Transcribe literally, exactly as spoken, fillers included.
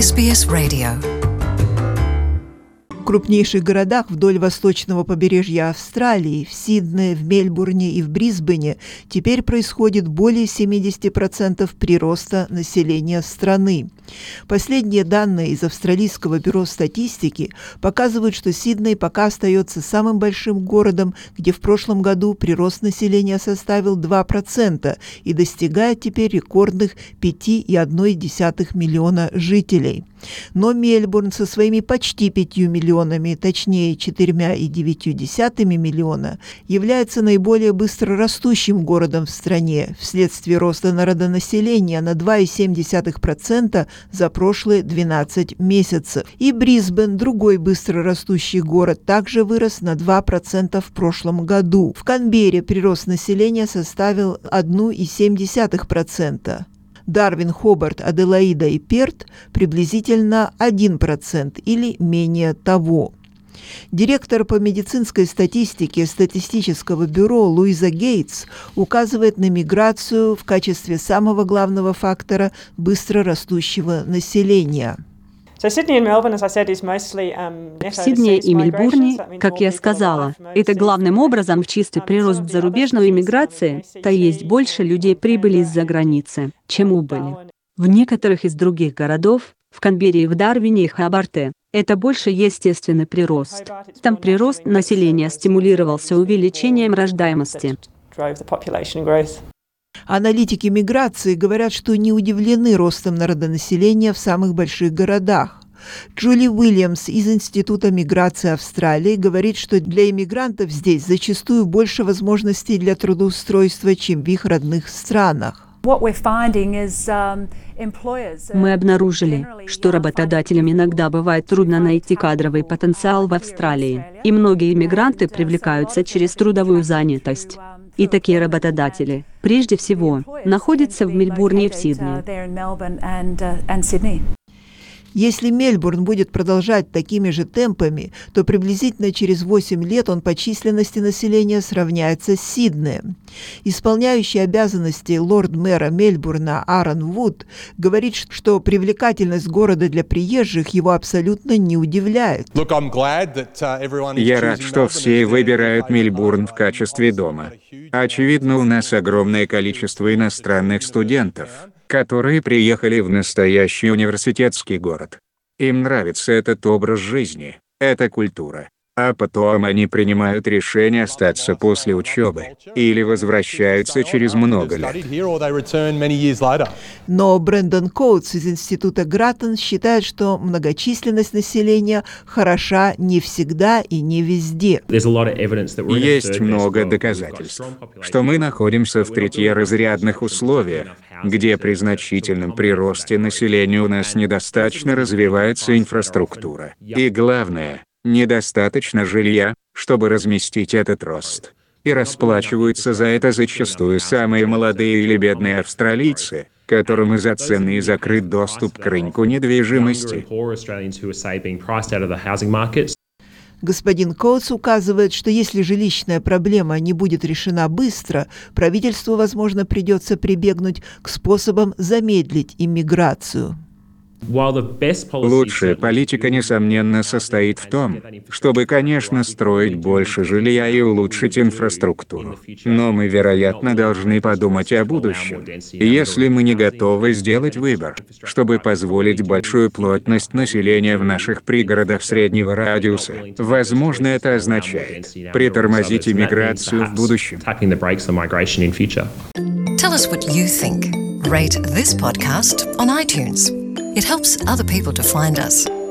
эс би эс Radio. В крупнейших городах вдоль восточного побережья Австралии, в Сиднее, в Мельбурне и в Брисбене теперь происходит более семьдесят процентов прироста населения страны. Последние данные из Австралийского бюро статистики показывают, что Сидней пока остается самым большим городом, где в прошлом году прирост населения составил два процента и достигает теперь рекордных пять целых одна десятая миллиона жителей. Но Мельбурн со своими почти пятью миллионами, точнее четыре целых девять десятых миллиона, является наиболее быстро растущим городом в стране вследствие роста народонаселения на два целых семь десятых процента за прошлые двенадцать месяцев. И Брисбен, другой быстро растущий город, также вырос на два процента в прошлом году. В Канберре прирост населения составил одна целая семь десятых процента. Дарвин, Хобарт, Аделаида и Перт приблизительно один процент или менее того. Директор по медицинской статистике статистического бюро Луиза Гейтс указывает на миграцию в качестве самого главного фактора быстро растущего населения. В Сиднее и Мельбурне, как я сказала, это главным образом в чистый прирост зарубежной иммиграции, то есть больше людей прибыли из-за границы, чем убыли. В некоторых из других городов, в Канберре, в Дарвине и Хобарте, это больше естественный прирост. Там прирост населения стимулировался увеличением рождаемости. Аналитики миграции говорят, что не удивлены ростом народонаселения в самых больших городах. Джули Уильямс из Института миграции Австралии говорит, что для иммигрантов здесь зачастую больше возможностей для трудоустройства, чем в их родных странах. Мы обнаружили, что работодателям иногда бывает трудно найти кадровый потенциал в Австралии, и многие иммигранты привлекаются через трудовую занятость. И такие работодатели, прежде всего, находятся в Мельбурне и в Сиднее. Если Мельбурн будет продолжать такими же темпами, то приблизительно через восемь лет он по численности населения сравняется с Сиднеем. Исполняющий обязанности лорд-мэра Мельбурна Аарон Вуд говорит, что привлекательность города для приезжих его абсолютно не удивляет. Я рад, что все выбирают Мельбурн в качестве дома. Очевидно, у нас огромное количество иностранных студентов, которые приехали в настоящий университетский город. Им нравится этот образ жизни, эта культура. А потом они принимают решение остаться после учебы или возвращаются через много лет. Но Брэндон Коутс из Института Граттон считает, что многочисленность населения хороша не всегда и не везде. Есть много доказательств, что мы находимся в третьеразрядных условиях, где при значительном приросте населения у нас недостаточно развивается инфраструктура. И главное, недостаточно жилья, чтобы разместить этот рост. И расплачиваются за это зачастую самые молодые или бедные австралийцы, которым из-за цены закрыт доступ к рынку недвижимости. Господин Коутс указывает, что если жилищная проблема не будет решена быстро, правительству, возможно, придется прибегнуть к способам замедлить иммиграцию. Лучшая политика, несомненно, состоит в том, чтобы, конечно, строить больше жилья и улучшить инфраструктуру. Но мы, вероятно, должны подумать о будущем. Если мы не готовы сделать выбор, чтобы позволить большую плотность населения в наших пригородах среднего радиуса, возможно, это означает притормозить иммиграцию в будущем. Tell us what you think. Rate this podcast on iTunes. It helps other people to find us.